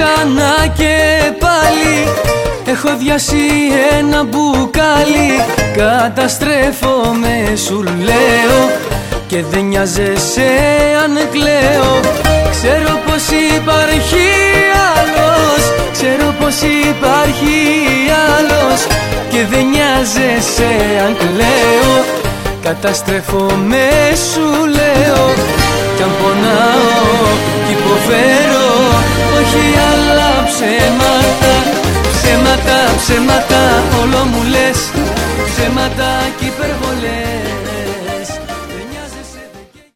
ξανά και πάλι. Έχω διάσει ένα μπουκάλι, καταστρέφομαι σου λέω, και δεν νοιάζεσαι αν κλαίω. Ξέρω πως υπάρχει άλλος, ξέρω πως υπάρχει άλλος, και δεν νοιάζεσαι αν κλαίω. Καταστρέφομαι σου λέω, κι αν πονάω κι υποφέρω, όχι άλλα ψέματα, ψέματα, ψέματα όλο μου λες.